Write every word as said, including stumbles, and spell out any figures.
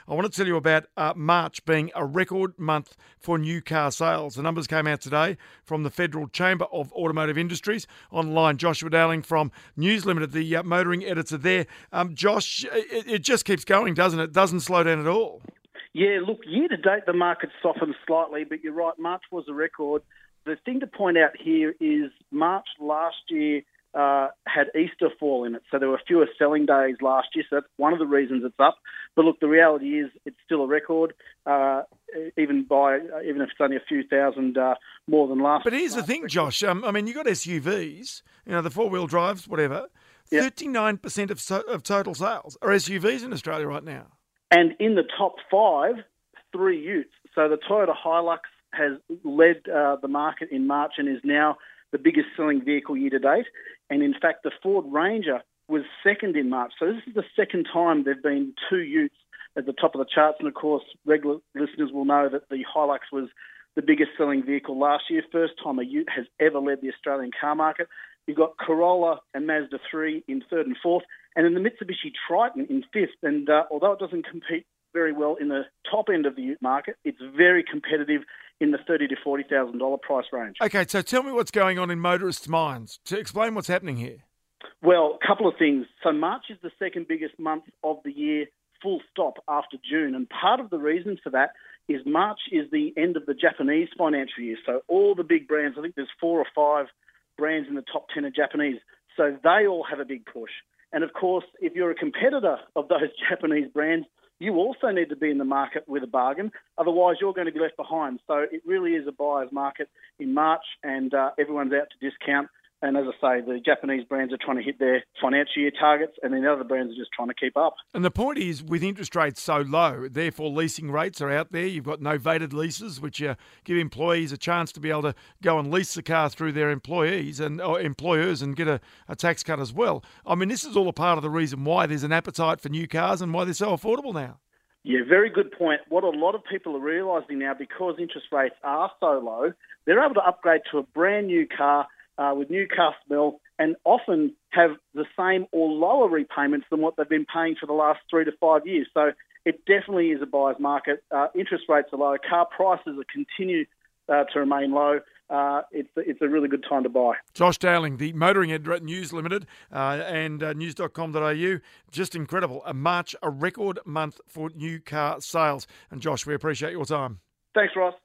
I want to tell you about uh, March being a record month for new car sales. The numbers came out today from the Federal Chamber of Automotive Industries. Online, Joshua Dowling from News Limited, the uh, motoring editor there. Um, Josh, it, it just keeps going, doesn't it? It doesn't slow down at all. Yeah, look, year to date the market's softened slightly, but you're right, March was a record. The thing to point out here is March last year uh, had Easter fall in it, so there were fewer selling days last year, so that's one of the reasons it's up. But look, the reality is it's still a record, uh, even by even if it's only a few thousand uh, more than last. But here's last the thing, record. Josh. Um, I mean, you got S U Vs, you know, the four-wheel drives, whatever. Yep. thirty-nine percent of so, of total sales are S U Vs in Australia right now. And in the top five, three utes. So the Toyota Hilux has led uh, the market in March and is now the biggest selling vehicle year to date. And in fact, the Ford Ranger was second in March. So this is the second time there have been two utes at the top of the charts. And of course, regular listeners will know that the Hilux was the biggest selling vehicle last year. First time a ute has ever led the Australian car market. You've got Corolla and Mazda three in third and fourth, and then the Mitsubishi Triton in fifth. And uh, although it doesn't compete very well in the top end of the ute market, it's very competitive in the thirty thousand to forty thousand dollars price range. Okay, so tell me what's going on in motorists' minds. To explain what's happening here. Well, a couple of things. So March is the second biggest month of the year, full stop, after June. And part of the reason for that is March is the end of the Japanese financial year. So all the big brands, I think there's four or five brands in the top ten are Japanese. So they all have a big push. And of course, if you're a competitor of those Japanese brands, you also need to be in the market with a bargain. Otherwise, you're going to be left behind. So it really is a buyer's market in March, and uh, everyone's out to discount. And as I say, the Japanese brands are trying to hit their financial year targets, and then the other brands are just trying to keep up. And the point is, with interest rates so low, therefore leasing rates are out there. You've got novated leases, which uh, give employees a chance to be able to go and lease the car through their employees and or employers and get a, a tax cut as well. I mean, this is all a part of the reason why there's an appetite for new cars and why they're so affordable now. Yeah, very good point. What a lot of people are realising now, because interest rates are so low, they're able to upgrade to a brand new car Uh, with new car smell, and often have the same or lower repayments than what they've been paying for the last three to five years. So it definitely is a buyer's market. Uh, interest rates are low. Car prices are continue uh, to remain low. Uh, it's, it's a really good time to buy. Josh Dowling, the motoring editor at News Limited uh, and uh, news dot com dot a u. Just incredible. A March, a record month for new car sales. And Josh, we appreciate your time. Thanks, Ross.